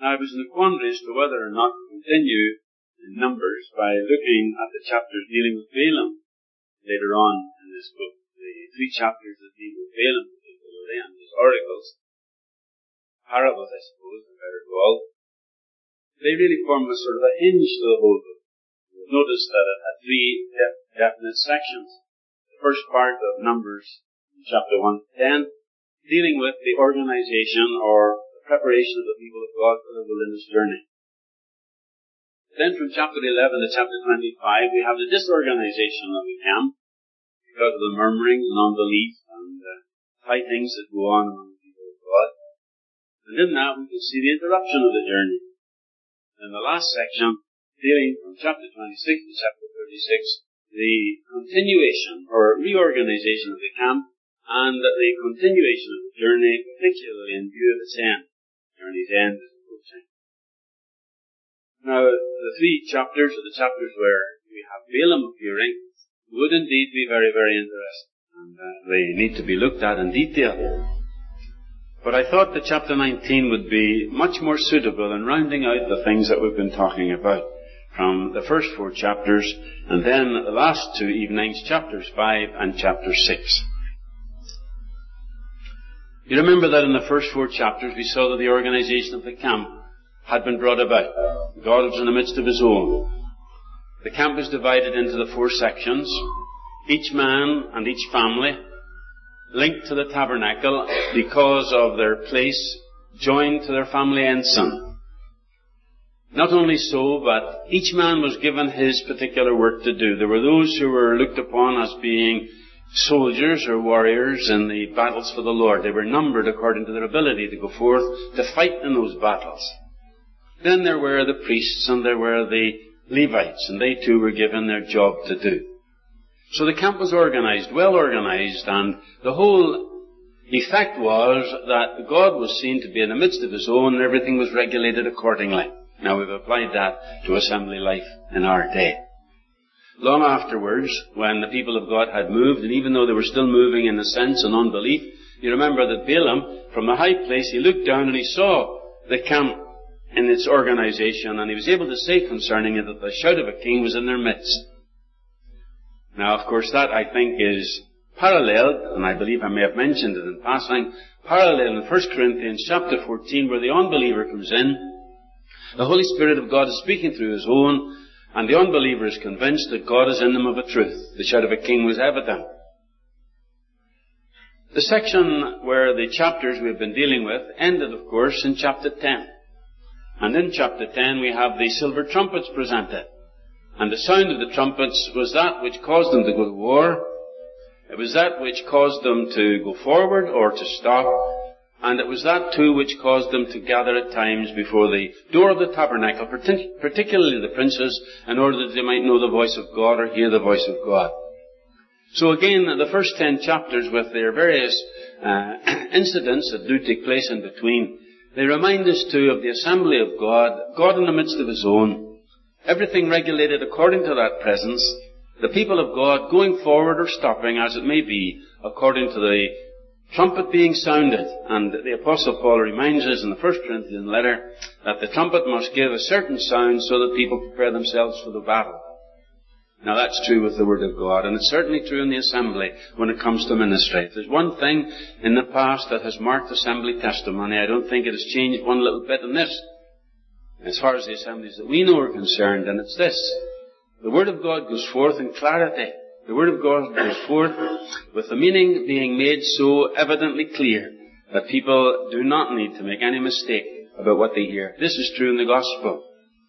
Now, I was in a quandary as to whether or not to continue in Numbers by looking at the chapters dealing with Balaam later on in this book. The 3 chapters that deal with Balaam particularly and his oracles, parables I suppose they're better called, they really form a sort of a hinge to the whole book. You'll notice that it had 3 definite sections. The first part of Numbers, chapter 1 to 10, dealing with the organization or the preparation of the people of God for the wilderness journey. Then from chapter 11 to chapter 25, we have the disorganization of the camp because of the murmurings and unbelief and high things that go on among the people of God. And in that we can see the interruption of the journey. In the last section, dealing from chapter 26 to chapter 36, the continuation or reorganization of the camp and the continuation of the journey, particularly in view of its end. The journey's end is approaching. Now, the 3 chapters, or the chapters where we have Balaam appearing, would indeed be very, very interesting. And they need to be looked at in detail. But I thought that chapter 19 would be much more suitable in rounding out the things that we've been talking about from the first 4 chapters, and then the last 2 evenings, chapters 5 and chapter 6. You remember that in the first 4 chapters we saw that the organization of the camp had been brought about. God was in the midst of his own. The camp was divided into the 4 sections, each man and each family linked to the tabernacle because of their place joined to their family ensign. Not only so, but each man was given his particular work to do. There were those who were looked upon as being soldiers or warriors in the battles for the Lord. They were numbered according to their ability to go forth to fight in those battles. Then there were the priests and there were the Levites, and they too were given their job to do. So the camp was organized, well organized, and the whole effect was that God was seen to be in the midst of his own and everything was regulated accordingly. Now we've applied that to assembly life in our day. Long afterwards, when the people of God had moved, and even though they were still moving in a sense and unbelief, you remember that Balaam, from the high place, he looked down and he saw the camp in its organization, and he was able to say concerning it that the shout of a king was in their midst. Now, of course, that I think is paralleled, and I believe I may have mentioned it in passing, parallel in 1 Corinthians chapter 14, where the unbeliever comes in. The Holy Spirit of God is speaking through his own, and the unbeliever is convinced that God is in them of a truth. The shout of a king was evident. The section where the chapters we've been dealing with ended, of course, in chapter 10. And in chapter 10 we have the silver trumpets presented. And the sound of the trumpets was that which caused them to go to war. It was that which caused them to go forward or to stop. And it was that too which caused them to gather at times before the door of the tabernacle, particularly the princes, in order that they might know the voice of God or hear the voice of God. So again, the first 10 chapters with their various incidents that do take place in between, they remind us too of the assembly of God, God in the midst of his own, everything regulated according to that presence, the people of God going forward or stopping as it may be, according to the trumpet being sounded. And the Apostle Paul reminds us in the 1 Corinthians letter that the trumpet must give a certain sound so that people prepare themselves for the battle. Now that's true with the Word of God, and it's certainly true in the assembly when it comes to ministry. If there's one thing in the past that has marked assembly testimony, I don't think it has changed one little bit in this, as far as the assemblies that we know are concerned, and it's this. The Word of God goes forth in clarity. The Word of God goes forth with the meaning being made so evidently clear that people do not need to make any mistake about what they hear. This is true in the gospel.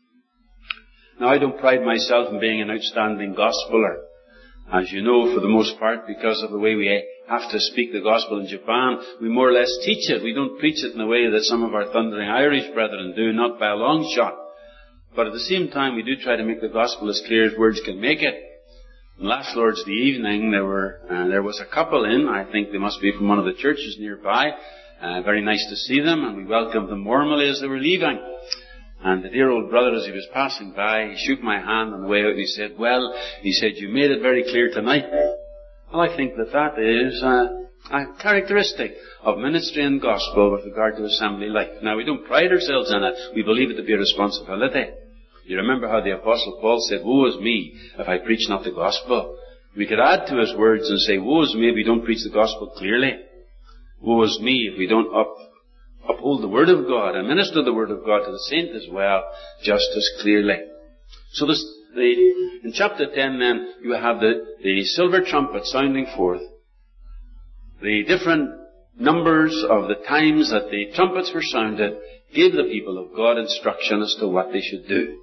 Now, I don't pride myself in being an outstanding gospeler, as you know, for the most part, because of the way we have to speak the gospel in Japan. We more or less teach it. We don't preach it in the way that some of our thundering Irish brethren do, not by a long shot. But at the same time, we do try to make the gospel as clear as words can make it. And last Lord's Day evening, there was a couple in. I think they must be from one of the churches nearby. Very nice to see them, and we welcomed them warmly as they were leaving. And the dear old brother, as he was passing by, he shook my hand on the way out, and he said, "Well," he said, "you made it very clear tonight." Well, I think that is a characteristic of ministry and gospel with regard to assembly life. Now, we don't pride ourselves in it. We believe it to be a responsibility. You remember how the Apostle Paul said, "Woe is me if I preach not the gospel." We could add to his words and say, "Woe is me if we don't preach the gospel clearly. Woe is me if we don't uphold the word of God and minister the word of God to the saint as well, just as clearly." So in chapter 10 then, you have the silver trumpet sounding forth. The different numbers of the times that the trumpets were sounded gave the people of God instruction as to what they should do.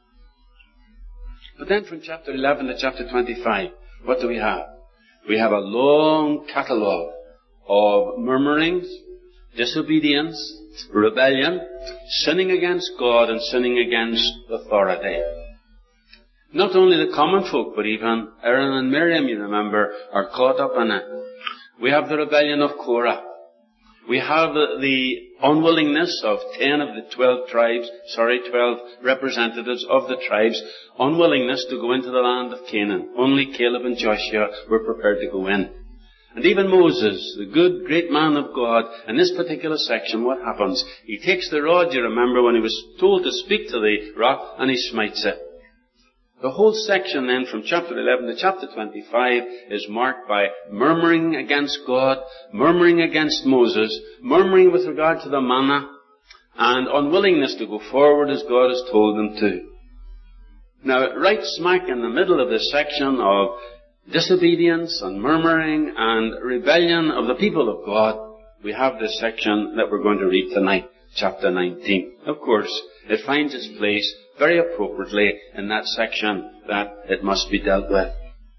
But then from chapter 11 to chapter 25, what do we have? We have a long catalogue of murmurings, disobedience, rebellion, sinning against God and sinning against authority. Not only the common folk, but even Aaron and Miriam, you remember, are caught up in it. We have the rebellion of Korah. We have the unwillingness of 12 representatives of the tribes, unwillingness to go into the land of Canaan. Only Caleb and Joshua were prepared to go in. And even Moses, the good, great man of God, in this particular section, what happens? He takes the rod, you remember, when he was told to speak to the rock, and he smites it. The whole section then, from chapter 11 to chapter 25, is marked by murmuring against God, murmuring against Moses, murmuring with regard to the manna, and unwillingness to go forward as God has told them to. Now, right smack in the middle of this section of disobedience and murmuring and rebellion of the people of God, we have this section that we're going to read tonight, chapter 19. Of course, it finds its place very appropriately in that section that it must be dealt with.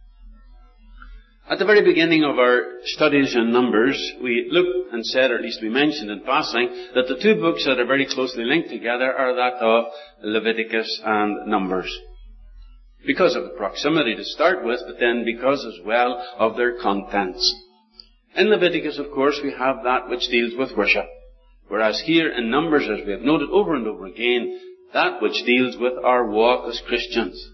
At the very beginning of our studies in Numbers, we looked and said, or at least we mentioned in passing, that the two books that are very closely linked together are that of Leviticus and Numbers. Because of the proximity to start with, but then because as well of their contents. In Leviticus, of course, we have that which deals with worship. Whereas here in Numbers, as we have noted over and over again, that which deals with our walk as Christians.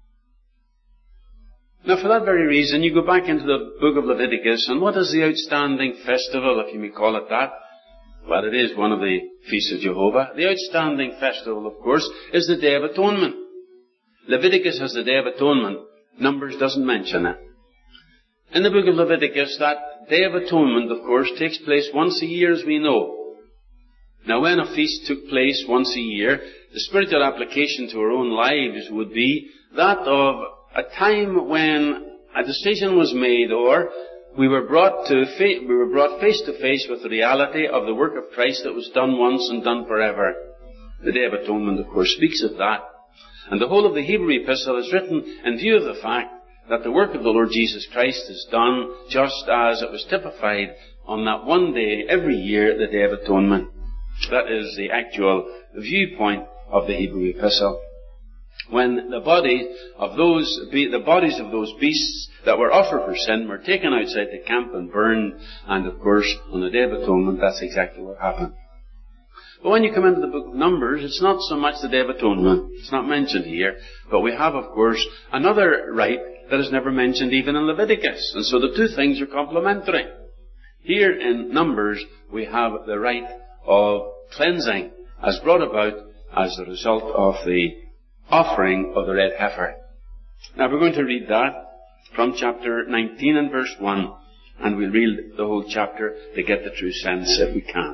Now, for that very reason, you go back into the book of Leviticus, and what is the outstanding festival, if you may call it that? Well, it is one of the feasts of Jehovah. The outstanding festival, of course, is the Day of Atonement. Leviticus has the Day of Atonement. Numbers doesn't mention it. In the book of Leviticus, that Day of Atonement, of course, takes place once a year, as we know. Now, when a feast took place once a year, the spiritual application to our own lives would be that of a time when a decision was made, or we were brought face to face with the reality of the work of Christ that was done once and done forever. The Day of Atonement, of course, speaks of that. And the whole of the Hebrew epistle is written in view of the fact that the work of the Lord Jesus Christ is done just as it was typified on that one day every year, the Day of Atonement. That is the actual viewpoint of the Hebrew epistle. When the bodies of those beasts that were offered for sin were taken outside the camp and burned, and of course, on the Day of Atonement, that's exactly what happened. But when you come into the book of Numbers, it's not so much the Day of Atonement. It's not mentioned here. But we have, of course, another rite that is never mentioned even in Leviticus. And so the two things are complementary. Here in Numbers, we have the rite of cleansing as brought about as the result of the offering of the red heifer. Now we're going to read that from chapter 19 and verse 1, and we'll read the whole chapter to get the true sense if we can.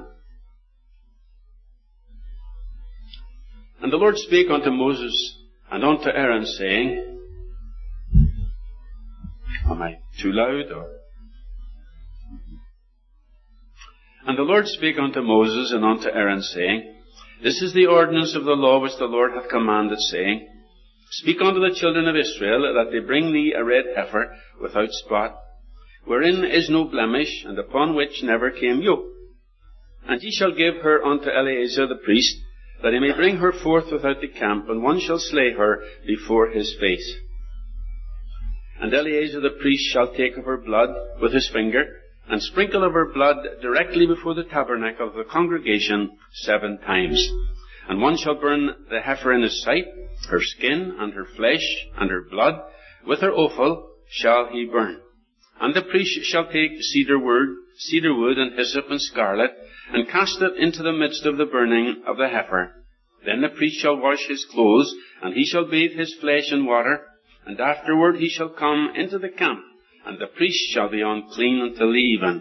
And the Lord spake unto Moses and unto Aaron, saying, am I too loud? And the Lord spake unto Moses and unto Aaron, saying, this is the ordinance of the law which the Lord hath commanded, saying, speak unto the children of Israel that they bring thee a red heifer without spot, wherein is no blemish, and upon which never came yoke. And ye shall give her unto Eleazar the priest, that he may bring her forth without the camp, and one shall slay her before his face. And Eleazar the priest shall take of her blood with his finger, and sprinkle of her blood directly before the tabernacle of the congregation 7 times. And one shall burn the heifer in his sight, her skin, and her flesh, and her blood, with her offal shall he burn. And the priest shall take cedar wood, cedar wood, and hyssop, and scarlet, and cast it into the midst of the burning of the heifer. Then the priest shall wash his clothes, and he shall bathe his flesh in water, and afterward he shall come into the camp, and the priest shall be unclean until the even.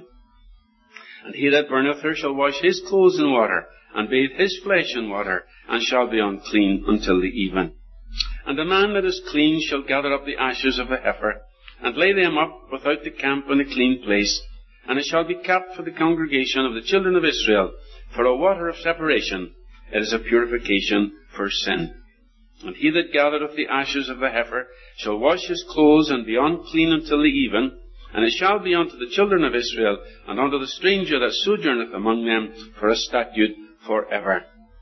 And he that burneth her shall wash his clothes in water, and bathe his flesh in water, and shall be unclean until the even. And the man that is clean shall gather up the ashes of the heifer, and lay them up without the camp in a clean place, and it shall be kept for the congregation of the children of Israel, for a water of separation. It is a purification for sin. And he that gathereth the ashes of the heifer shall wash his clothes, and be unclean until the even, and it shall be unto the children of Israel, and unto the stranger that sojourneth among them, for a statute for ever.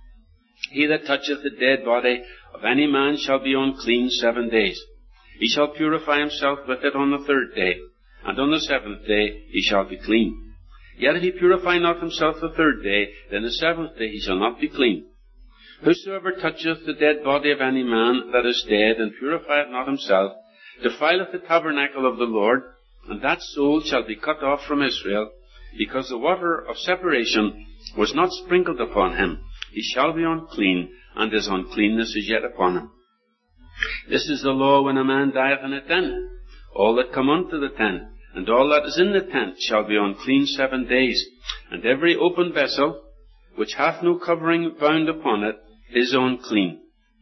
He that toucheth the dead body of any man shall be unclean 7 days. He shall purify himself with it on the 3rd day, and on the 7th day he shall be clean. Yet if he purify not himself the 3rd day, then the 7th day he shall not be clean. Whosoever toucheth the dead body of any man that is dead, and purifieth not himself, defileth the tabernacle of the Lord, and that soul shall be cut off from Israel, because the water of separation was not sprinkled upon him. He shall be unclean, and his uncleanness is yet upon him. This is the law when a man dieth in a tent. All that come unto the tent, and all that is in the tent, shall be unclean 7 days. And every open vessel, which hath no covering bound upon it, is unclean.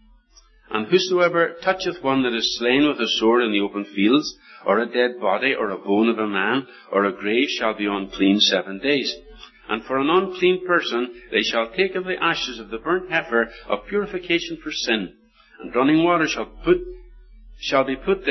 And whosoever toucheth one that is slain with a sword in the open fields, or a dead body, or a bone of a man, or a grave, shall be unclean 7 days. And for an unclean person they shall take of the ashes of the burnt heifer of purification for sin, and running water shall be put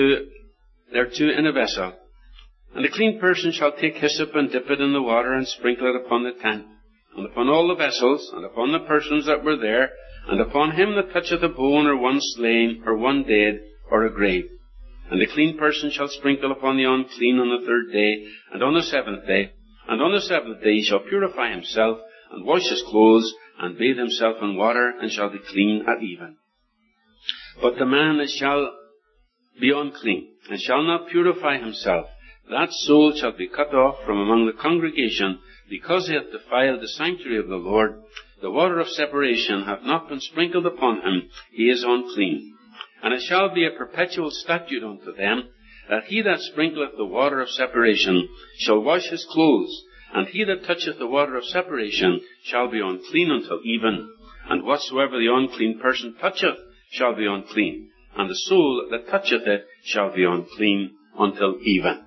thereto in a vessel. And a clean person shall take hyssop, and dip it in the water, and sprinkle it upon the tent, and upon all the vessels, and upon the persons that were there, and upon him that toucheth a bone, or one slain, or one dead, or a grave. And the clean person shall sprinkle upon the unclean on the 3rd day, and on the 7th day. And on the 7th day he shall purify himself, and wash his clothes, and bathe himself in water, and shall be clean at even. But the man that shall be unclean, and shall not purify himself, that soul shall be cut off from among the congregation, because he hath defiled the sanctuary of the Lord. The water of separation hath not been sprinkled upon him, he is unclean. And it shall be a perpetual statute unto them, that he that sprinkleth the water of separation shall wash his clothes, and he that toucheth the water of separation shall be unclean until even. And whatsoever the unclean person toucheth shall be unclean, and the soul that toucheth it shall be unclean until even.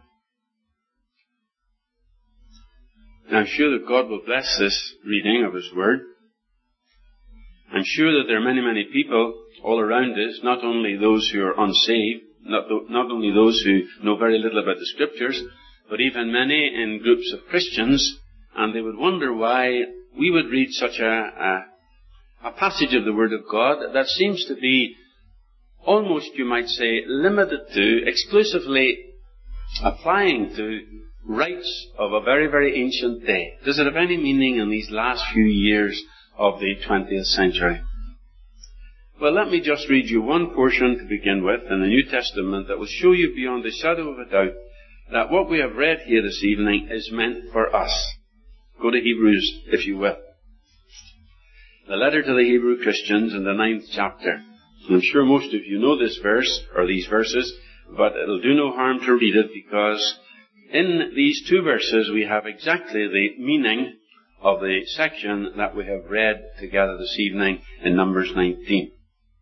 Now, I'm sure that God will bless this reading of His Word. I'm sure that there are many, many people all around us, not only those who are unsaved, not only those who know very little about the Scriptures, but even many in groups of Christians, and they would wonder why we would read such a passage of the Word of God that seems to be almost, you might say, limited to, exclusively applying to rites of a very, very ancient day. Does it have any meaning in these last few years of the 20th century? Well, let me just read you one portion to begin with in the New Testament that will show you beyond a shadow of a doubt that what we have read here this evening is meant for us. Go to Hebrews, if you will. The letter to the Hebrew Christians in the 9th chapter. I'm sure most of you know this verse, or these verses, but it'll do no harm to read it, because in these 2 verses we have exactly the meaning of the section that we have read together this evening in Numbers 19.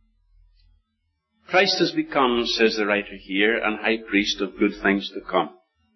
Christ has become, says the writer here, an high priest of good things to come.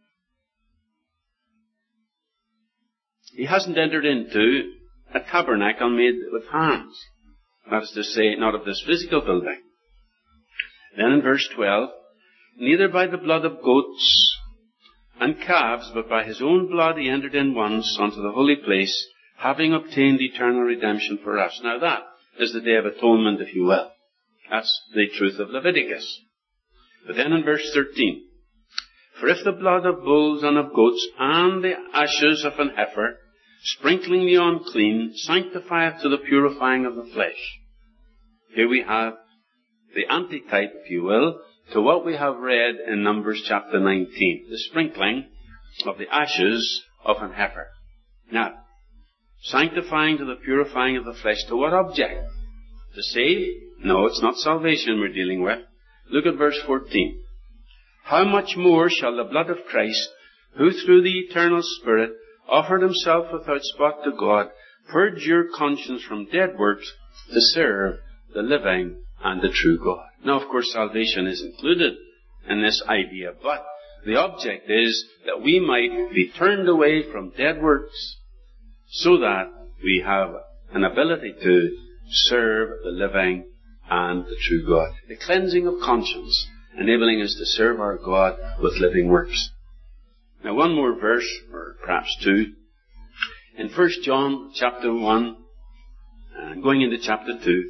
He hasn't entered into a tabernacle made with hands. That is to say, not of this physical building. Then in verse 12, neither by the blood of goats and calves, but by his own blood he entered in once unto the holy place, having obtained eternal redemption for us. Now that is the Day of Atonement, if you will. That's the truth of Leviticus. But then in verse 13, for if the blood of bulls and of goats and the ashes of an heifer, sprinkling the unclean, sanctifieth to the purifying of the flesh. Here we have the antitype, if you will, to what we have read in Numbers chapter 19. The sprinkling of the ashes of an heifer. Now, sanctifying to the purifying of the flesh, to what object? To save? No, it's not salvation we're dealing with. Look at verse 14. How much more shall the blood of Christ, who through the eternal Spirit offered himself without spot to God, purge your conscience from dead works to serve the living and the true God. Now, of course, salvation is included in this idea, but the object is that we might be turned away from dead works so that we have an ability to serve the living and the true God. The cleansing of conscience, enabling us to serve our God with living works. Now, one more verse, or perhaps two. In 1 John chapter 1, going into chapter 2,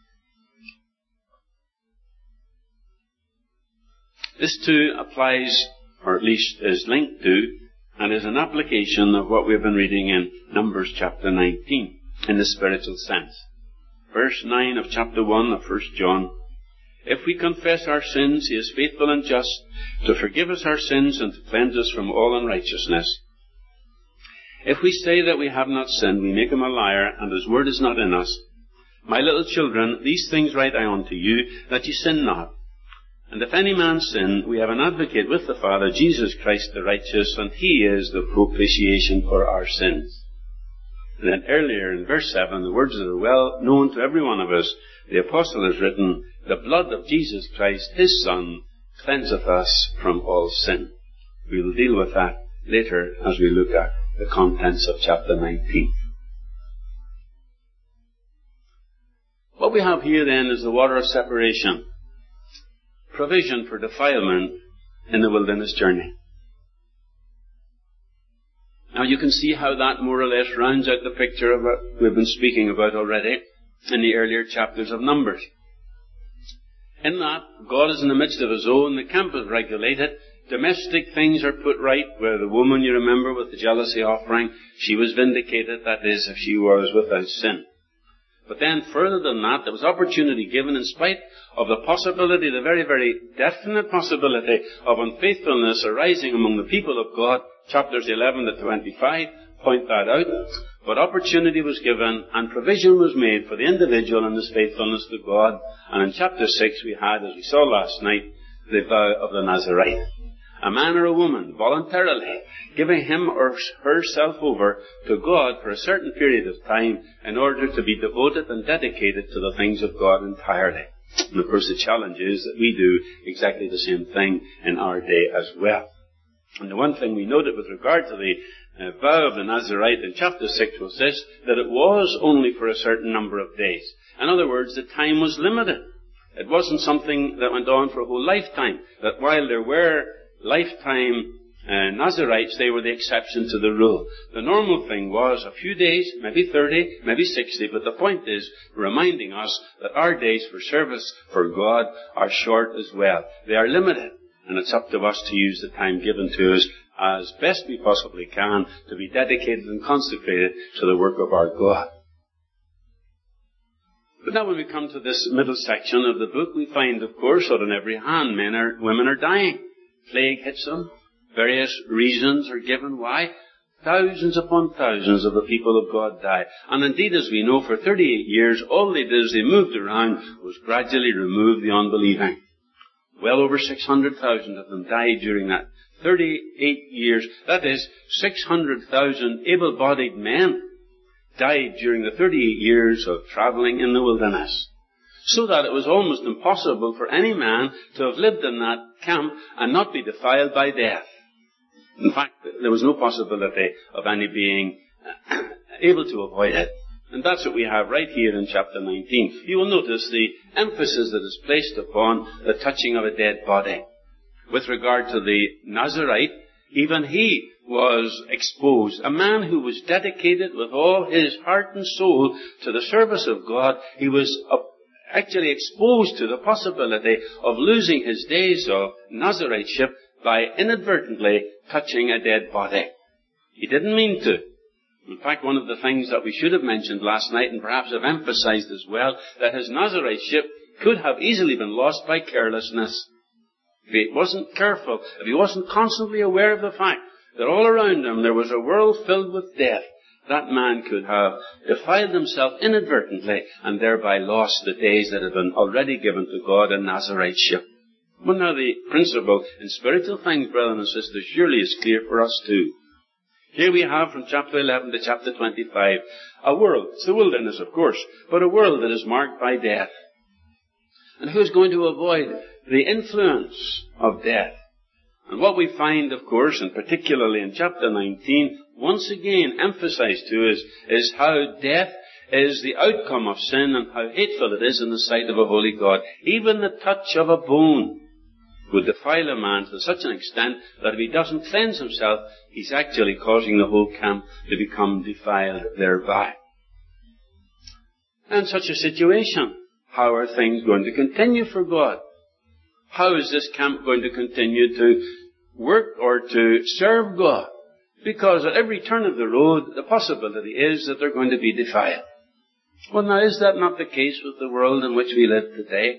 this too applies, or at least is linked to, and is an application of what we've been reading in Numbers chapter 19, in the spiritual sense. Verse 9 of chapter 1 of 1 John, if we confess our sins, he is faithful and just to forgive us our sins and to cleanse us from all unrighteousness. If we say that we have not sinned, we make him a liar, and his word is not in us. My little children, these things write I unto you, that ye sin not. And if any man sin, we have an advocate with the Father, Jesus Christ the righteous, and he is the propitiation for our sins. And then earlier in verse 7, the words that are well known to every one of us, the apostle has written, the blood of Jesus Christ, his Son, cleanseth us from all sin. We will deal with that later as we look at the contents of chapter 19. What we have here then is the water of separation. Provision for defilement in the wilderness journey. Now you can see how that more or less rounds out the picture of what we've been speaking about already in the earlier chapters of Numbers. In that, God is in the midst of his own, the camp is regulated, domestic things are put right, where the woman, you remember, with the jealousy offering, she was vindicated, that is, if she was without sin. But then further than that, there was opportunity given in spite of the possibility, the very, very definite possibility of unfaithfulness arising among the people of God. Chapters 11 to 25 point that out. But opportunity was given and provision was made for the individual and his faithfulness to God. And in chapter 6 we had, as we saw last night, the vow of the Nazarite. A man or a woman voluntarily giving him or herself over to God for a certain period of time in order to be devoted and dedicated to the things of God entirely. And of course the challenge is that we do exactly the same thing in our day as well. And the one thing we noted with regard to the vow of the Nazarite in chapter 6 was this, that it was only for a certain number of days. In other words, the time was limited. It wasn't something that went on for a whole lifetime. That while there were lifetime Nazarites, they were the exception to the rule. The normal thing was a few days, maybe 30, maybe 60, but the point is reminding us that our days for service for God are short as well. They are limited, and it's up to us to use the time given to us as best we possibly can to be dedicated and consecrated to the work of our God. But now when we come to this middle section of the book, we find, of course, that on every hand women are dying. Plague hits them. Various reasons are given why. Thousands upon thousands of the people of God die. And indeed, as we know, for 38 years, all they did as they moved around was gradually remove the unbelieving. Well over 600,000 of them died during that 38 years. That is, 600,000 able-bodied men died during the 38 years of traveling in the wilderness. So that it was almost impossible for any man to have lived in that camp and not be defiled by death. In fact, there was no possibility of any being able to avoid it. And that's what we have right here in chapter 19. You will notice the emphasis that is placed upon the touching of a dead body. With regard to the Nazarite, even he was exposed. A man who was dedicated with all his heart and soul to the service of God, he was actually exposed to the possibility of losing his days of Nazariteship by inadvertently touching a dead body. He didn't mean to. In fact, one of the things that we should have mentioned last night, and perhaps have emphasized as well, that his Nazariteship could have easily been lost by carelessness. If he wasn't careful, if he wasn't constantly aware of the fact that all around him there was a world filled with death, that man could have defiled himself inadvertently and thereby lost the days that had been already given to God in Nazariteship. Well, now the principle in spiritual things, brethren and sisters, surely is clear for us too. Here we have from chapter 11 to chapter 25 a world, it's the wilderness of course, but a world that is marked by death. And who's going to avoid the influence of death? And what we find, of course, and particularly in chapter 19, once again emphasized to us, is how death is the outcome of sin and how hateful it is in the sight of a holy God. Even the touch of a bone would defile a man to such an extent that if he doesn't cleanse himself, he's actually causing the whole camp to become defiled thereby. In such a situation, how are things going to continue for God? How is this camp going to continue to work or to serve God? Because at every turn of the road, the possibility is that they're going to be defiled. Well, now, is that not the case with the world in which we live today?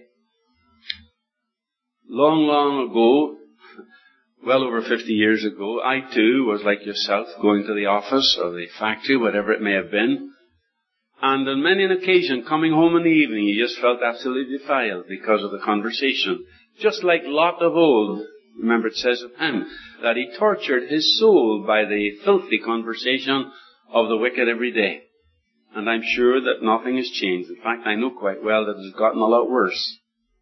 Long, long ago, well over 50 years ago, I too was like yourself, going to the office or the factory, whatever it may have been. And on many an occasion, coming home in the evening, you just felt absolutely defiled because of the conversation. Just like Lot of old, remember it says of him, that he tortured his soul by the filthy conversation of the wicked every day. And I'm sure that nothing has changed. In fact, I know quite well that it has gotten a lot worse.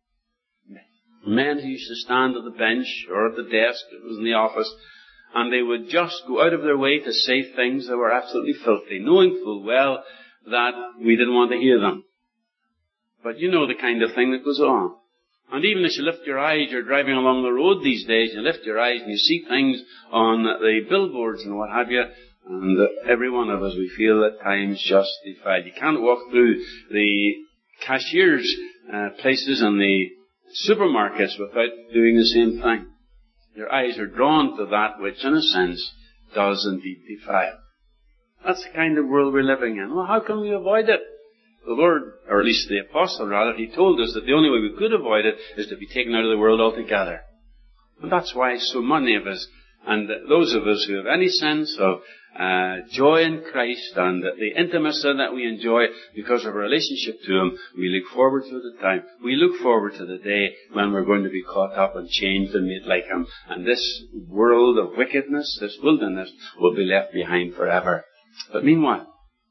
Men who used to stand at the bench or at the desk, it was in the office, and they would just go out of their way to say things that were absolutely filthy, knowing full well that we didn't want to hear them. But you know the kind of thing that goes on. And even as you lift your eyes, you're driving along the road these days, you lift your eyes and you see things on the billboards and what have you, and every one of us, we feel at times just defiled. You can't walk through the cashiers' places and the supermarkets without doing the same thing. Your eyes are drawn to that which, in a sense, does indeed defile. That's the kind of world we're living in. Well, how can we avoid it? The Lord, or at least the Apostle rather, he told us that the only way we could avoid it is to be taken out of the world altogether. And that's why so many of us, and those of us who have any sense of joy in Christ and the intimacy that we enjoy because of our relationship to Him, we look forward to the time. We look forward to the day when we're going to be caught up and changed and made like Him. And this world of wickedness, this wilderness, will be left behind forever. But meanwhile,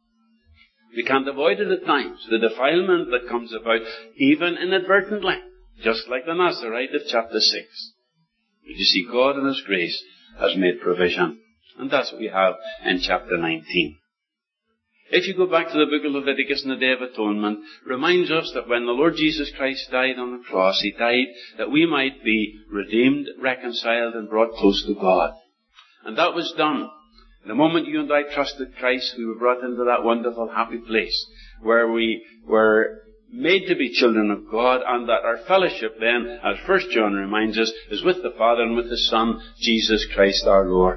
we can't avoid it at times. The defilement that comes about, even inadvertently, just like the Nazarite of chapter 6. But you see, God in His grace has made provision. And that's what we have in chapter 19. If you go back to the book of Leviticus and the Day of Atonement, reminds us that when the Lord Jesus Christ died on the cross, He died that we might be redeemed, reconciled, and brought close to God. And that was done. The moment you and I trusted Christ, we were brought into that wonderful, happy place where we were made to be children of God, and that our fellowship then, as 1 John reminds us, is with the Father and with His Son, Jesus Christ our Lord.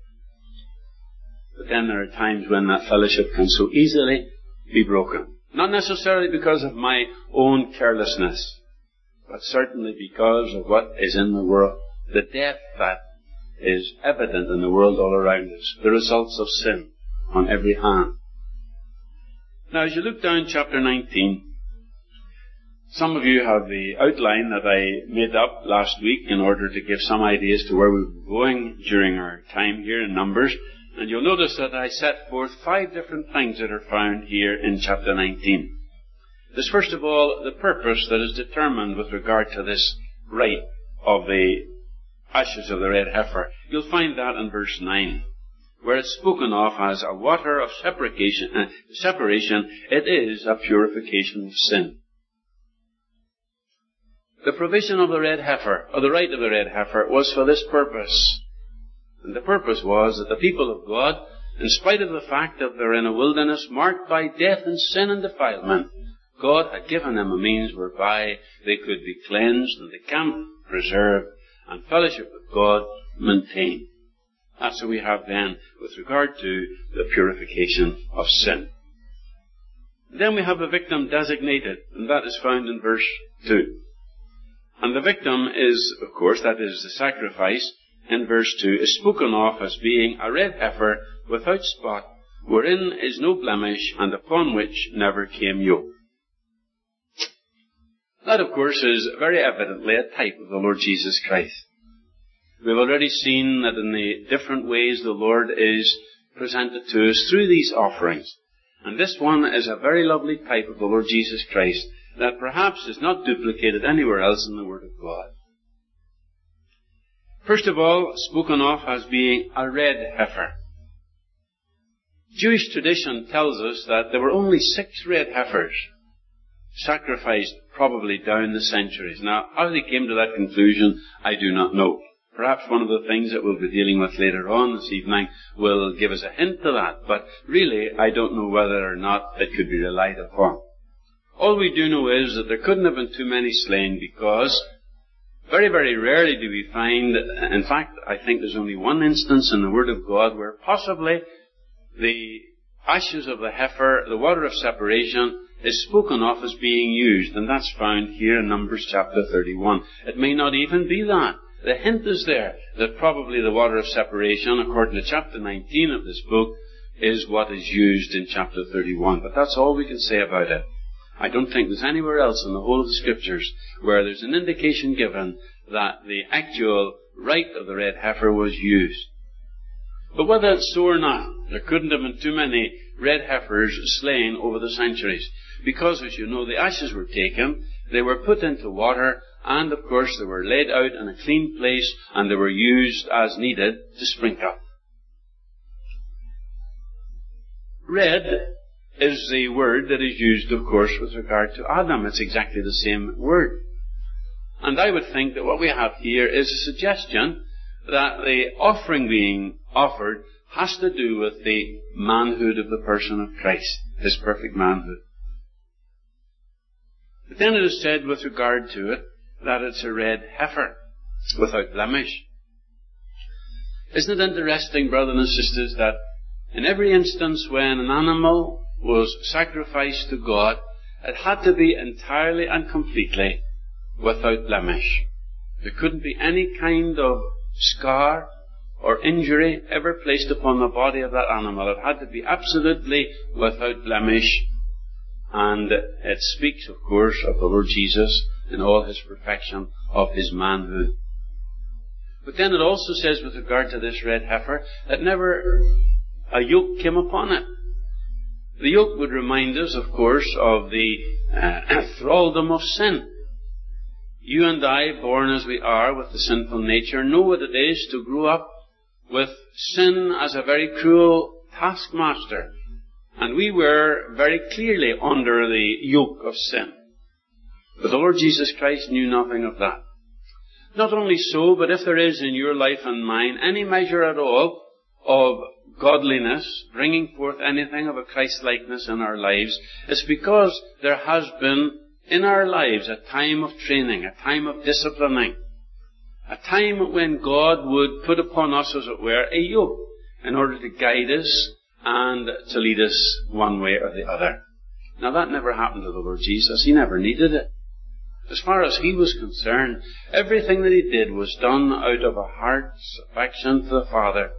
But then there are times when that fellowship can so easily be broken. Not necessarily because of my own carelessness, but certainly because of what is in the world. The death that is evident in the world all around us. The results of sin on every hand. Now, as you look down chapter 19, some of you have the outline that I made up last week in order to give some ideas to where we were going during our time here in Numbers. And you'll notice that I set forth 5 different things that are found here in chapter 19. There's first of all the purpose that is determined with regard to this rite of the ashes of the red heifer. You'll find that in verse 9, where it's spoken of as a water of separation. It is a purification of sin. The provision of the red heifer, or the rite of the red heifer, was for this purpose. And the purpose was that the people of God, in spite of the fact that they're in a wilderness marked by death and sin and defilement, God had given them a means whereby they could be cleansed and the camp preserved and fellowship with God maintained. That's what we have then with regard to the purification of sin. Then we have a victim designated, and that is found in verse 2. And the victim is, of course, that is the sacrifice, in verse 2 is spoken of as being a red heifer without spot, wherein is no blemish, and upon which never came yoke. That, of course, is very evidently a type of the Lord Jesus Christ. We've already seen that in the different ways the Lord is presented to us through these offerings. And this one is a very lovely type of the Lord Jesus Christ that perhaps is not duplicated anywhere else in the Word of God. First of all, spoken of as being a red heifer. Jewish tradition tells us that there were only 6 red heifers sacrificed probably down the centuries. Now, how they came to that conclusion, I do not know. Perhaps one of the things that we'll be dealing with later on this evening will give us a hint to that, but really I don't know whether or not it could be relied upon. All we do know is that there couldn't have been too many slain, because very, very rarely do we find, in fact, I think there's only one instance in the Word of God where possibly the ashes of the heifer, the water of separation, is spoken of as being used, and that's found here in Numbers chapter 31. It may not even be that. The hint is there that probably the water of separation, according to chapter 19 of this book, is what is used in chapter 31. But that's all we can say about it. I don't think there's anywhere else in the whole of the Scriptures where there's an indication given that the actual rite of the red heifer was used. But whether it's so or not, there couldn't have been too many red heifers slain over the centuries. Because, as you know, the ashes were taken, they were put into water, and of course they were laid out in a clean place, and they were used as needed to sprinkle. Red is the word that is used, of course, with regard to Adam. It's exactly the same word. And I would think that what we have here is a suggestion that the offering being offered has to do with the manhood of the person of Christ, his perfect manhood. But then it is said with regard to it that it's a red heifer without blemish. Isn't it interesting, brothers and sisters, that in every instance when an animal was sacrificed to God, it had to be entirely and completely without blemish. There couldn't be any kind of scar or injury ever placed upon the body of that animal. It had to be absolutely without blemish. And it speaks, of course, of the Lord Jesus in all his perfection of his manhood. But then it also says with regard to this red heifer that never a yoke came upon it. The yoke would remind us, of course, of the thraldom of sin. You and I, born as we are with the sinful nature, know what it is to grow up with sin as a very cruel taskmaster. And we were very clearly under the yoke of sin. But the Lord Jesus Christ knew nothing of that. Not only so, but if there is in your life and mine any measure at all of godliness, bringing forth anything of a Christ-likeness in our lives, it's because there has been in our lives a time of training, a time of disciplining, a time when God would put upon us, as it were, a yoke in order to guide us and to lead us one way or the other. Now that never happened to the Lord Jesus. He never needed it. As far as he was concerned, everything that he did was done out of a heart's affection to the Father.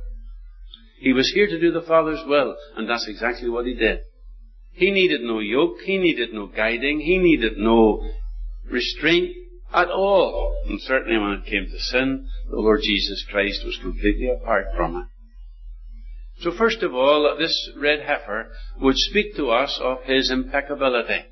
He was here to do the Father's will, and that's exactly what he did. He needed no yoke, he needed no guiding, he needed no restraint at all. And certainly when it came to sin, the Lord Jesus Christ was completely apart from it. So first of all, this red heifer would speak to us of his impeccability.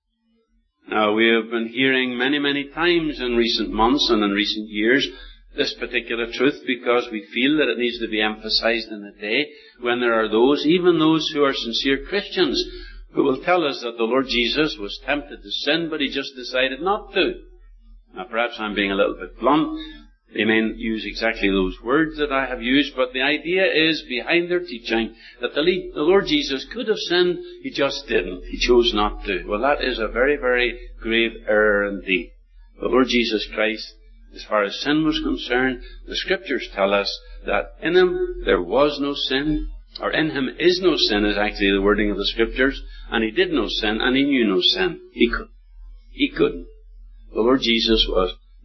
Now, we have been hearing many, many times in recent months and in recent years this particular truth, because we feel that it needs to be emphasized in a day when there are those, even those who are sincere Christians, who will tell us that the Lord Jesus was tempted to sin, but he just decided not to. Now, perhaps I'm being a little bit blunt. They may use exactly those words that I have used, but the idea is behind their teaching that the Lord Jesus could have sinned, he just didn't. He chose not to. Well, that is a very, very grave error indeed. The Lord Jesus Christ, as far as sin was concerned, the Scriptures tell us that in him there was no sin, or in him is no sin is actually the wording of the Scriptures, and he did no sin and he knew no sin. He couldn't. The Lord Jesus was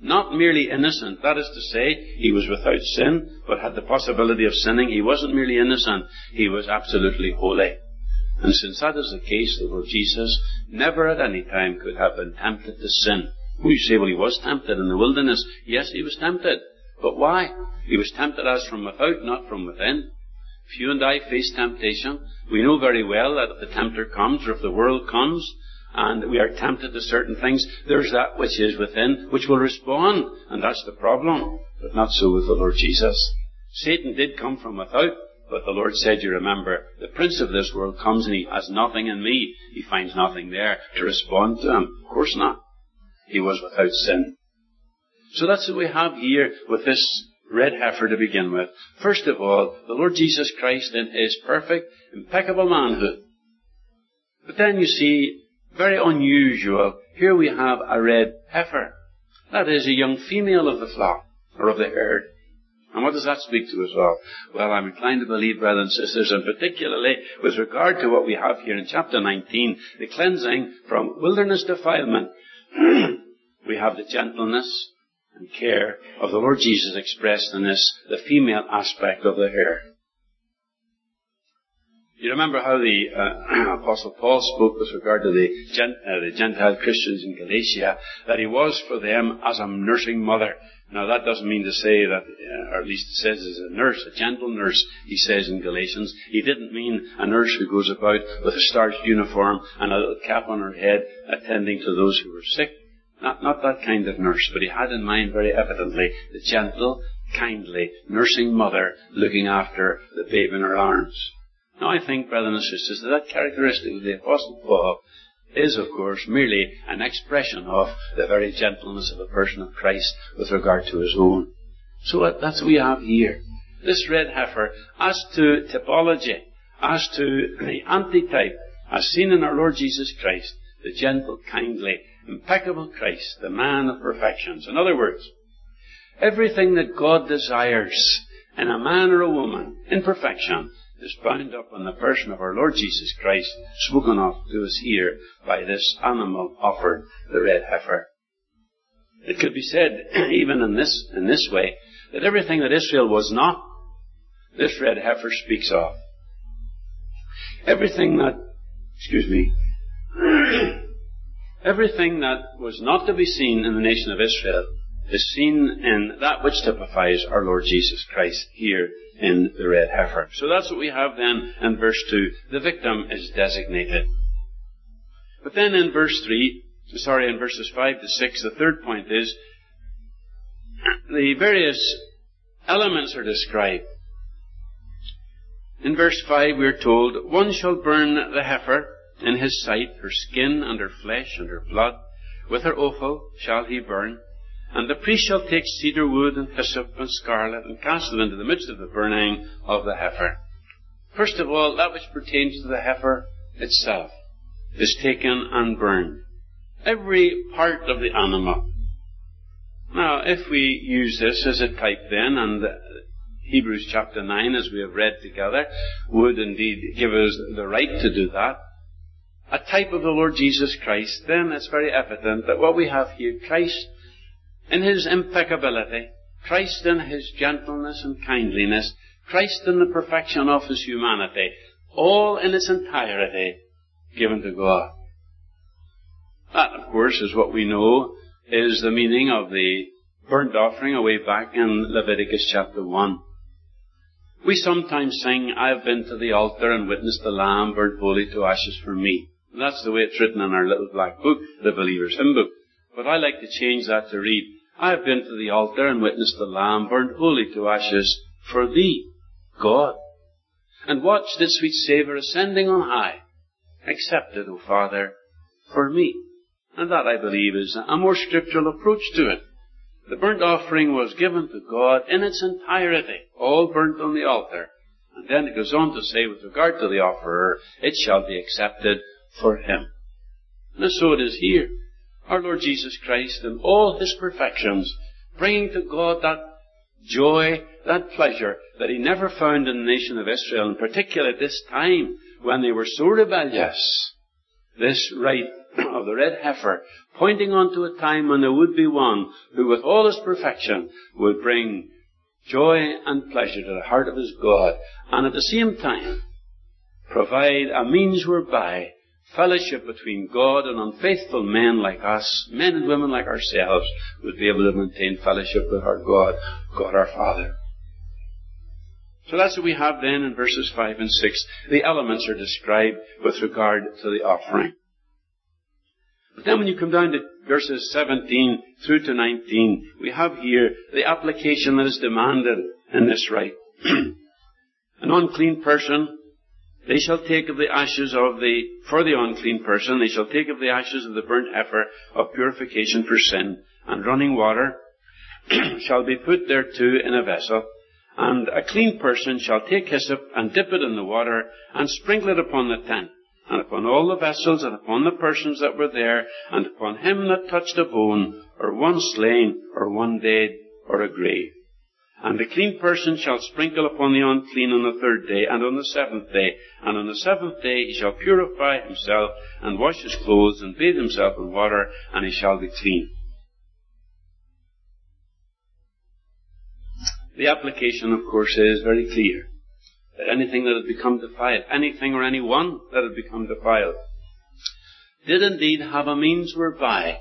Not merely innocent. That is to say, he was without sin, but had the possibility of sinning. He wasn't merely innocent. He was absolutely holy. And since that is the case, the Lord Jesus never at any time could have been tempted to sin. You say, well, he was tempted in the wilderness. Yes, he was tempted. But why? He was tempted as from without, not from within. If you and I face temptation, we know very well that if the tempter comes, or if the world comes, and we are tempted to certain things, there's that which is within, which will respond. And that's the problem. But not so with the Lord Jesus. Satan did come from without, but the Lord said, you remember, the prince of this world comes and he has nothing in me. He finds nothing there to respond to him. Of course not. He was without sin. So that's what we have here with this red heifer to begin with. First of all, the Lord Jesus Christ in his perfect, impeccable manhood. But then you see, very unusual, here we have a red heifer. That is a young female of the flock, or of the herd. And what does that speak to us of? Well, I'm inclined to believe, brothers and sisters, and particularly with regard to what we have here in chapter 19, the cleansing from wilderness defilement, we have the gentleness and care of the Lord Jesus expressed in this, the female aspect of the herd. You remember how the Apostle Paul spoke with regard to the Gentile Christians in Galatia, that he was for them as a nursing mother. Now that doesn't mean to say that, or at least it says as a nurse, a gentle nurse, he says in Galatians. He didn't mean a nurse who goes about with a starched uniform and a little cap on her head attending to those who were sick. Not that kind of nurse, but he had in mind very evidently the gentle, kindly, nursing mother looking after the babe in her arms. Now I think, brothers and sisters, that characteristic of the Apostle Paul is, of course, merely an expression of the very gentleness of the person of Christ with regard to his own. So that's what we have here. This red heifer, as to typology, as to the antitype, as seen in our Lord Jesus Christ, the gentle, kindly, impeccable Christ, the man of perfections. In other words, everything that God desires in a man or a woman in perfection is bound up in the person of our Lord Jesus Christ, spoken of to us here by this animal offered, the red heifer. It could be said, even in this way, that everything that Israel was not, this red heifer speaks of. Everything that was not to be seen in the nation of Israel is seen in that which typifies our Lord Jesus Christ here in the red heifer. So that's what we have then in verse 2. The victim is designated. But then in verses 5 to 6, the third point is the various elements are described. In verse 5 we are told, one shall burn the heifer in his sight, her skin and her flesh and her blood, with her offal shall he burn. And the priest shall take cedar wood and hyssop and scarlet and cast it into the midst of the burning of the heifer. First of all, that which pertains to the heifer itself is taken and burned. Every part of the animal. Now, if we use this as a type then, and Hebrews chapter 9, as we have read together, would indeed give us the right to do that, a type of the Lord Jesus Christ, then it's very evident that what we have here, Christ in his impeccability, Christ in his gentleness and kindliness, Christ in the perfection of his humanity, all in its entirety given to God. That, of course, is what we know is the meaning of the burnt offering away back in Leviticus chapter 1. We sometimes sing, I have been to the altar and witnessed the Lamb burnt holy to ashes for me. And that's the way it's written in our little black book, the Believer's Hymn Book. But I like to change that to read, I have been to the altar and witnessed the Lamb burnt holy to ashes for thee, God, and watched its sweet savour ascending on high. Accept it, O Father, for me. And that, I believe, is a more scriptural approach to it. The burnt offering was given to God in its entirety, all burnt on the altar. And then it goes on to say, with regard to the offerer, it shall be accepted for him. And so it is here. Our Lord Jesus Christ in all his perfections, bringing to God that joy, that pleasure that he never found in the nation of Israel, in particular at this time when they were so rebellious. This right of the red heifer, pointing on to a time when there would be one who with all his perfection would bring joy and pleasure to the heart of his God, and at the same time provide a means whereby fellowship between God and unfaithful men like us, men and women like ourselves, would be able to maintain fellowship with our God, God our Father. So that's what we have then in verses 5 and 6. The elements are described with regard to the offering. But then when you come down to verses 17 through to 19, we have here the application that is demanded in this rite. An unclean person, they shall take of the ashes for the unclean person, they shall take of the ashes of the burnt heifer of purification for sin, and running water shall be put thereto in a vessel. And a clean person shall take hyssop and dip it in the water and sprinkle it upon the tent, and upon all the vessels, and upon the persons that were there, and upon him that touched a bone, or one slain, or one dead, or a grave. And the clean person shall sprinkle upon the unclean on the third day, and on the seventh day. And on the seventh day he shall purify himself, and wash his clothes, and bathe himself in water, and he shall be clean. The application, of course, is very clear. That anything that had become defiled, anything or anyone that had become defiled, did indeed have a means whereby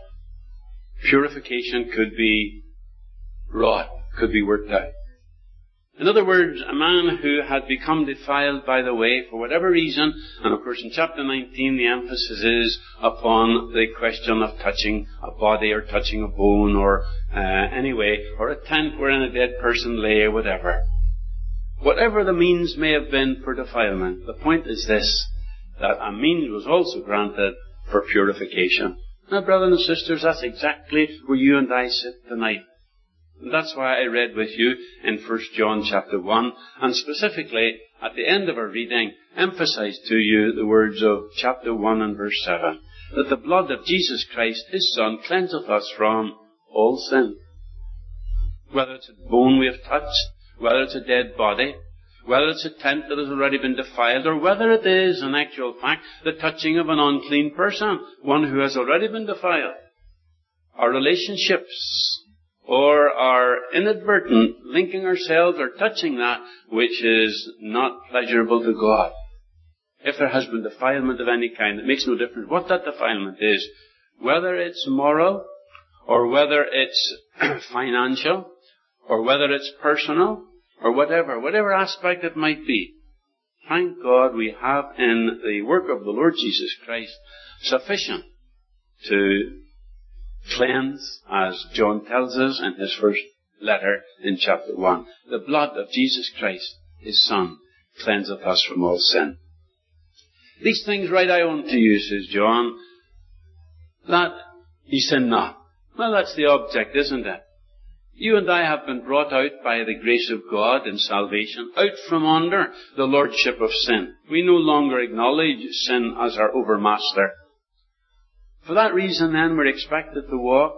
purification could be wrought, could be worked out. In other words, a man who had become defiled by the way for whatever reason, and of course in chapter 19 the emphasis is upon the question of touching a body or touching a bone or anyway, or a tent wherein a dead person lay or whatever. Whatever the means may have been for defilement, the point is this, that a means was also granted for purification. Now, brothers and sisters, that's exactly where you and I sit tonight. And that's why I read with you in 1 John chapter 1, and specifically at the end of our reading, emphasized to you the words of chapter 1 and verse 7, that the blood of Jesus Christ, his Son, cleanseth us from all sin. Whether it's a bone we have touched, whether it's a dead body, whether it's a tent that has already been defiled, or whether it is, in actual fact, the touching of an unclean person, one who has already been defiled. Our relationships, or our inadvertent linking ourselves or touching that which is not pleasurable to God. If there has been defilement of any kind, it makes no difference what that defilement is, whether it's moral, or whether it's financial, or whether it's personal, or whatever aspect it might be. Thank God we have in the work of the Lord Jesus Christ sufficient to cleanse, as John tells us in his first letter in chapter 1. The blood of Jesus Christ, his Son, cleanseth us from all sin. These things write I unto you, says John, that ye sin not. Well, that's the object, isn't it? You and I have been brought out by the grace of God in salvation, out from under the lordship of sin. We no longer acknowledge sin as our overmaster. For that reason, then, we're expected to walk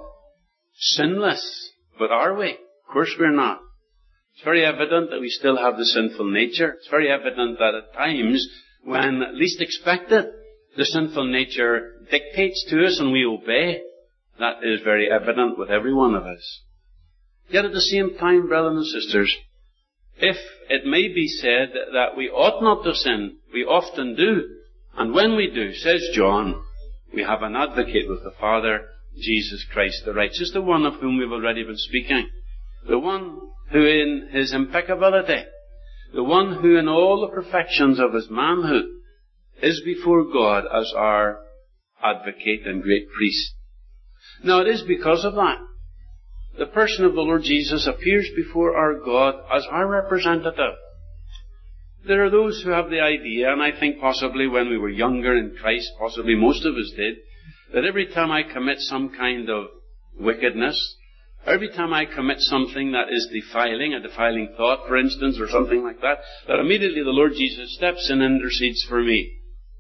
sinless. But are we? Of course we're not. It's very evident that we still have the sinful nature. It's very evident that at times, when least expected, the sinful nature dictates to us and we obey. That is very evident with every one of us. Yet at the same time, brothers and sisters, if it may be said that we ought not to sin, we often do. And when we do, says John, we have an advocate with the Father, Jesus Christ the righteous, the one of whom we've already been speaking. The one who in his impeccability, the one who in all the perfections of his manhood is before God as our advocate and great priest. Now it is because of that. The person of the Lord Jesus appears before our God as our representative. There are those who have the idea, and I think possibly when we were younger in Christ, possibly most of us did, that every time I commit some kind of wickedness, every time I commit something that is defiling, a defiling thought, for instance, or something like that, that immediately the Lord Jesus steps in and intercedes for me.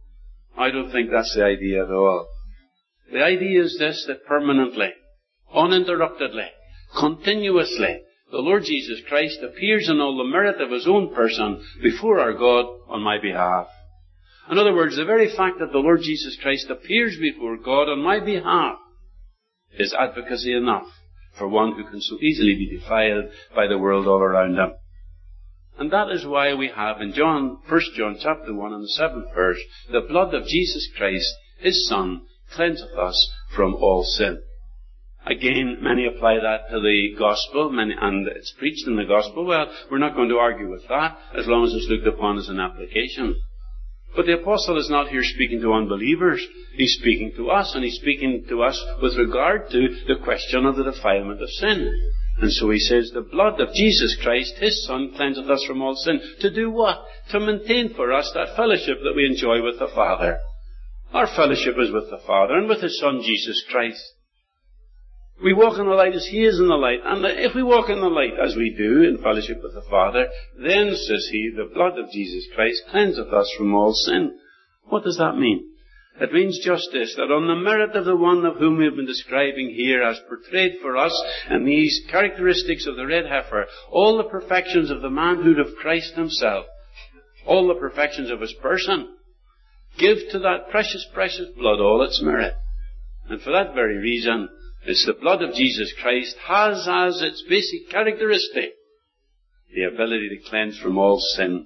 I don't think that's the idea at all. The idea is this, that permanently, uninterruptedly, continuously, the Lord Jesus Christ appears in all the merit of his own person before our God on my behalf. In other words, the very fact that the Lord Jesus Christ appears before God on my behalf is advocacy enough for one who can so easily be defiled by the world all around him. And that is why we have in 1 John chapter 1 and the 7th verse, the blood of Jesus Christ, His Son, cleanseth us from all sin. Again, many apply that to the gospel, and it's preached in the gospel. Well, we're not going to argue with that, as long as it's looked upon as an application. But the apostle is not here speaking to unbelievers. He's speaking to us, and he's speaking to us with regard to the question of the defilement of sin. And so he says, the blood of Jesus Christ, His Son, cleanseth us from all sin. To do what? To maintain for us that fellowship that we enjoy with the Father. Our fellowship is with the Father and with His Son, Jesus Christ. We walk in the light as He is in the light. And if we walk in the light as we do in fellowship with the Father, then, says he, the blood of Jesus Christ cleanseth us from all sin. What does that mean? It means just this, that on the merit of the one of whom we have been describing here as portrayed for us in these characteristics of the red heifer, all the perfections of the manhood of Christ Himself, all the perfections of His person, give to that precious, precious blood all its merit. And for that very reason, it's the blood of Jesus Christ has as its basic characteristic the ability to cleanse from all sin.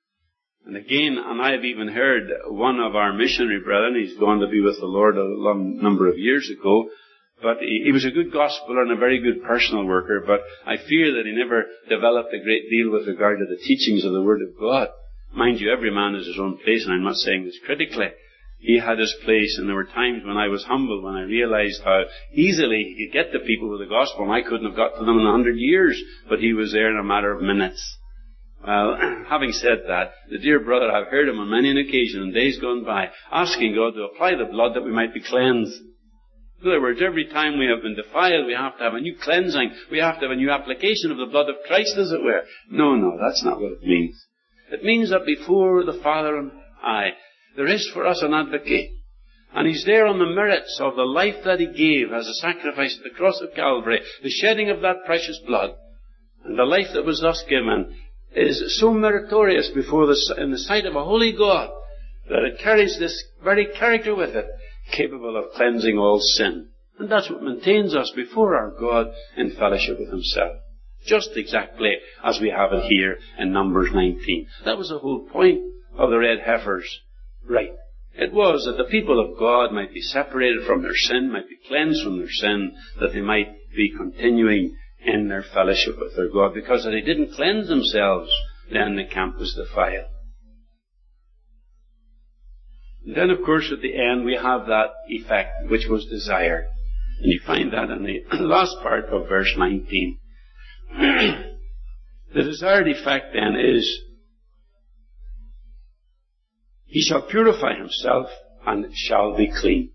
And again, and I have even heard one of our missionary brethren, he's gone to be with the Lord a long number of years ago, but he was a good gospeler and a very good personal worker, but I fear that he never developed a great deal with regard to the teachings of the Word of God. Mind you, every man has his own place, and I'm not saying this critically. He had his place, and there were times when I was humbled when I realized how easily he could get to people with the gospel, and I couldn't have got to them in 100 years, but he was there in a matter of minutes. Well, having said that, the dear brother, I've heard him on many an occasion in days gone by, asking God to apply the blood that we might be cleansed. In other words, every time we have been defiled, we have to have a new cleansing. We have to have a new application of the blood of Christ, as it were. No, that's not what it means. It means that before the Father and I, there is for us an advocate. And He's there on the merits of the life that He gave as a sacrifice at the cross of Calvary, the shedding of that precious blood. And the life that was thus given is so meritorious in the sight of a holy God that it carries this very character with it, capable of cleansing all sin. And that's what maintains us before our God in fellowship with Himself. Just exactly as we have it here in Numbers 19. That was the whole point of the red heifers. Right. It was that the people of God might be separated from their sin, might be cleansed from their sin, that they might be continuing in their fellowship with their God, because if they didn't cleanse themselves, then the camp was defiled. And then, of course, at the end, we have that effect which was desired. And you find that in the last part of verse 19. The desired effect, then, is He shall purify himself and shall be clean.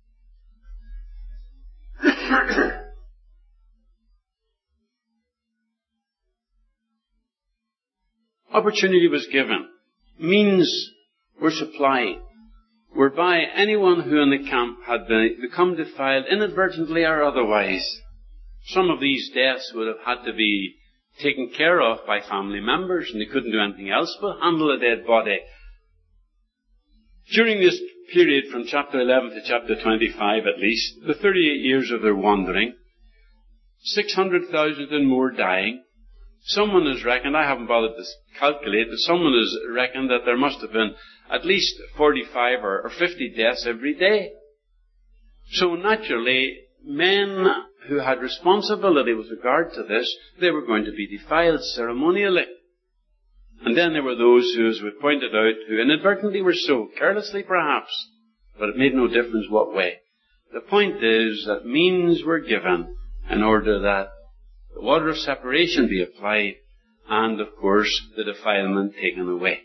Opportunity was given. Means were supplied, whereby anyone who in the camp had become defiled inadvertently or otherwise, some of these deaths would have had to be taken care of by family members, and they couldn't do anything else but handle a dead body. During this period from chapter 11 to chapter 25 at least, the 38 years of their wandering, 600,000 and more dying, someone has reckoned, I haven't bothered to calculate, but someone has reckoned that there must have been at least 45 or 50 deaths every day. So naturally, men who had responsibility with regard to this, they were going to be defiled ceremonially. And then there were those who, as we pointed out, who inadvertently were so, carelessly perhaps, but it made no difference what way. The point is that means were given in order that the water of separation be applied and, of course, the defilement taken away.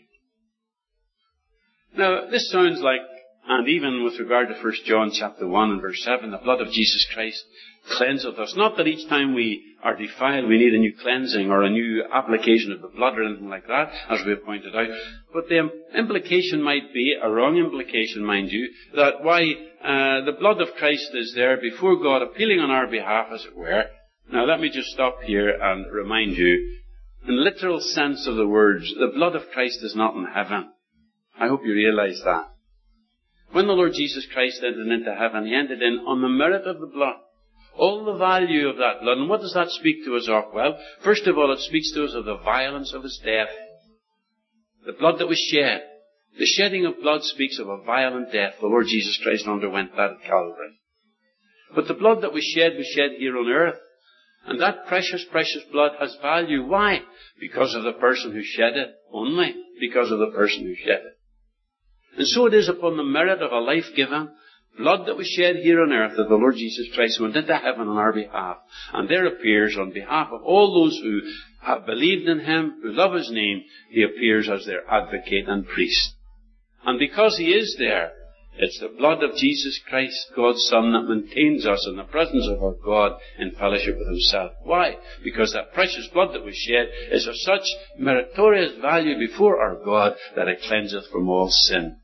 Now, this sounds like, and even with regard to 1 John chapter 1 and verse 7, the blood of Jesus Christ cleanseth us. Not that each time we are defiled we need a new cleansing or a new application of the blood or anything like that, as we have pointed out. But the implication might be, a wrong implication, mind you, that the blood of Christ is there before God appealing on our behalf, as it were. Now let me just stop here and remind you, in literal sense of the words, the blood of Christ is not in heaven. I hope you realize that. When the Lord Jesus Christ entered into heaven, He entered in on the merit of the blood. All the value of that blood. And what does that speak to us of? Well, first of all, it speaks to us of the violence of His death. The blood that was shed. The shedding of blood speaks of a violent death. The Lord Jesus Christ underwent that at Calvary. But the blood that was shed here on earth. And that precious, precious blood has value. Why? Because of the person who shed it. Only because of the person who shed it. And so it is upon the merit of a life-given blood that was shed here on earth that the Lord Jesus Christ went into heaven on our behalf. And there appears on behalf of all those who have believed in Him, who love His name, He appears as their advocate and priest. And because He is there, it's the blood of Jesus Christ, God's Son, that maintains us in the presence of our God in fellowship with Himself. Why? Because that precious blood that was shed is of such meritorious value before our God that it cleanseth from all sin.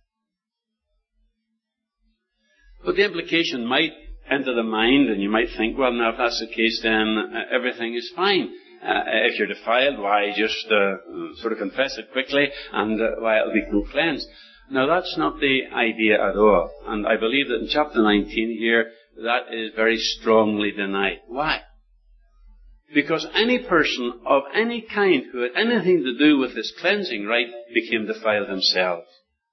But the implication might enter the mind, and you might think, well, now if that's the case, then everything is fine. If you're defiled, why just sort of confess it quickly, and why it'll become cleansed. Now that's not the idea at all. And I believe that in chapter 19 here, that is very strongly denied. Why? Because any person of any kind who had anything to do with this cleansing rite became defiled himself.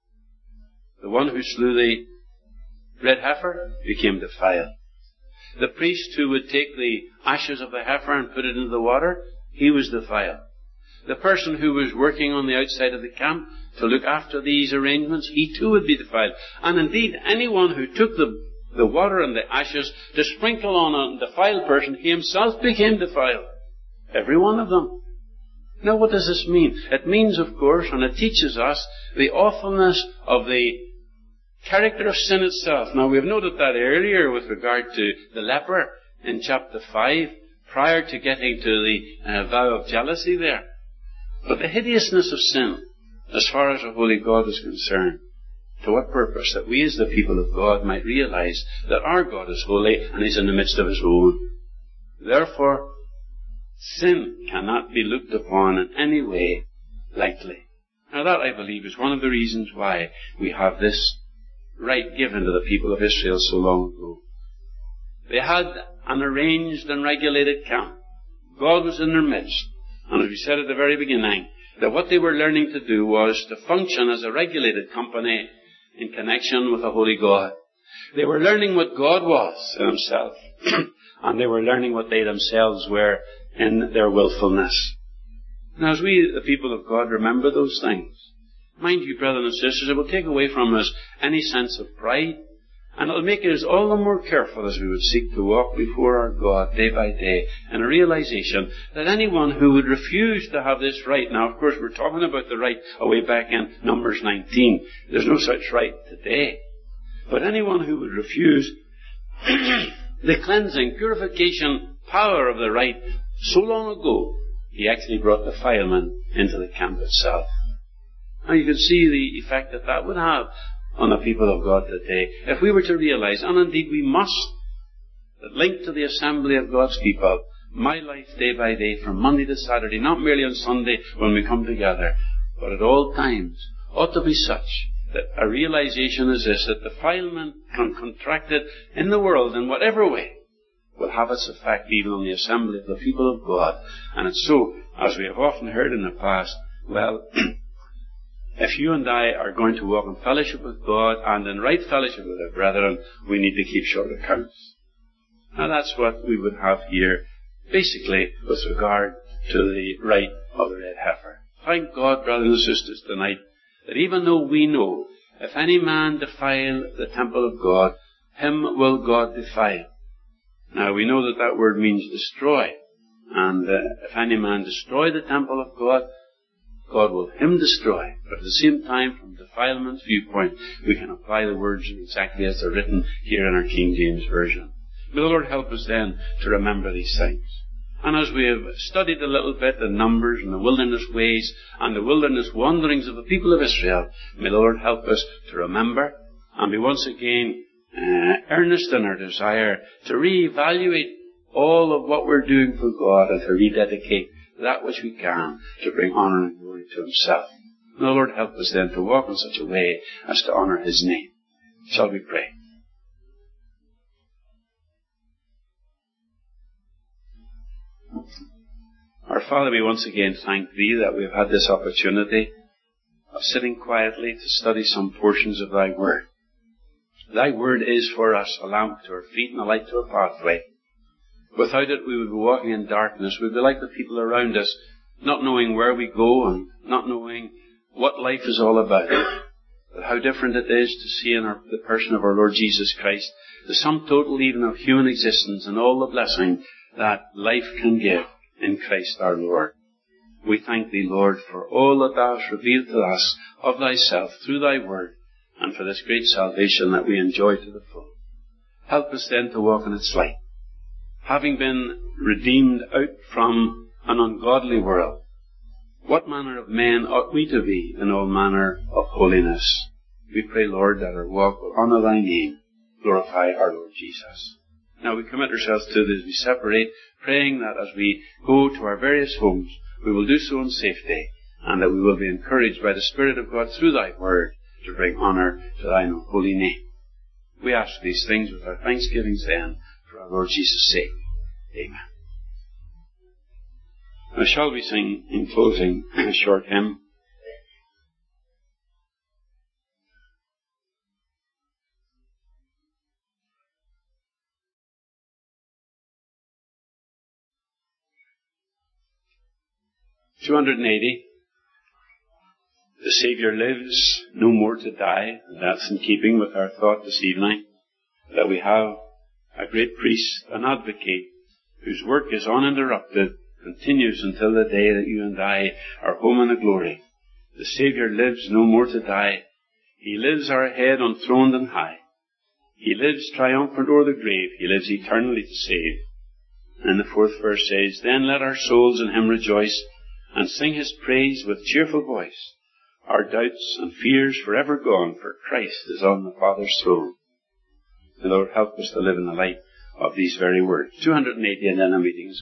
The one who slew the red heifer became defiled. The priest who would take the ashes of the heifer and put it into the water, he was defiled. The person who was working on the outside of the camp to look after these arrangements, he too would be defiled. And indeed, anyone who took the water and the ashes to sprinkle on a defiled person, he himself became defiled. Every one of them. Now what does this mean? It means, of course, and it teaches us the awfulness of the character of sin itself. Now we've noted that earlier with regard to the leper in chapter 5, prior to getting to the vow of jealousy there. But the hideousness of sin, as far as a holy God is concerned, to what purpose? That we as the people of God might realize that our God is holy and He's in the midst of His own. Therefore, sin cannot be looked upon in any way lightly. Now that, I believe, is one of the reasons why we have this right given to the people of Israel so long ago. They had an arranged and regulated camp. God was in their midst. And as we said at the very beginning, that what they were learning to do was to function as a regulated company in connection with a holy God. They were learning what God was in Himself. And they were learning what they themselves were in their willfulness. Now as we, the people of God, remember those things, mind you, brothers and sisters, it will take away from us any sense of pride, and it will make us all the more careful as we would seek to walk before our God day by day in a realization that anyone who would refuse to have this right, now of course we're talking about the right away back in Numbers 19, there's no such right today, but anyone who would refuse the cleansing, purification power of the rite so long ago, he actually brought defilement into the camp itself. Now you can see the effect that that would have on the people of God today. If we were to realize, and indeed we must, that linked to the assembly of God's people, my life day by day from Monday to Saturday, not merely on Sunday when we come together, but at all times, ought to be such that a realization is this, that defilement contracted in the world in whatever way will have its effect even on the assembly of the people of God. And it's so, as we have often heard in the past, well, if you and I are going to walk in fellowship with God and in right fellowship with our brethren, we need to keep short accounts. Now that's what we would have here, basically, with regard to the rite of the red heifer. Thank God, brothers and sisters, tonight, that even though we know, if any man defile the temple of God, him will God defile. Now we know that that word means destroy. And if any man destroy the temple of God, God will him destroy. But at the same time, from defilement's viewpoint, we can apply the words exactly as they're written here in our King James Version. May the Lord help us then to remember these things. And as we have studied a little bit the Numbers and the wilderness ways and the wilderness wanderings of the people of Israel, may the Lord help us to remember and be once again earnest in our desire to reevaluate all of what we're doing for God and to rededicate that which we can to bring honor and glory to Himself. Now, Lord, help us then to walk in such a way as to honour His name. Shall we pray? Our Father, we once again thank Thee that we have had this opportunity of sitting quietly to study some portions of Thy Word. Thy Word is for us a lamp to our feet and a light to our pathway. Without it, we would be walking in darkness. We'd be like the people around us, not knowing where we go and not knowing what life is all about. But how different it is to see in the person of our Lord Jesus Christ the sum total even of human existence and all the blessing that life can give in Christ our Lord. We thank Thee, Lord, for all that Thou hast revealed to us of Thyself through Thy Word, and for this great salvation that we enjoy to the full. Help us then to walk in its light. Having been redeemed out from an ungodly world, what manner of men ought we to be in all manner of holiness? We pray, Lord, that our walk will honour Thy name, glorify our Lord Jesus. Now we commit ourselves to this as we separate, praying that as we go to our various homes, we will do so in safety, and that we will be encouraged by the Spirit of God through Thy Word to bring honour to Thine own holy name. We ask these things with our thanksgivings then, for our Lord Jesus' sake. Amen. Now shall we sing in closing a short hymn? "280. The Saviour lives, no more to die." And that's in keeping with our thought this evening, that we have a great priest, an advocate, whose work is uninterrupted, continues until the day that you and I are home in the glory. The Saviour lives, no more to die. He lives our head enthroned and high. He lives triumphant o'er the grave. He lives eternally to save. And the 4th verse says, "Then let our souls in Him rejoice, and sing His praise with cheerful voice. Our doubts and fears forever gone, for Christ is on the Father's throne." The Lord help us to live in the light of these very words. 280, and then a meeting.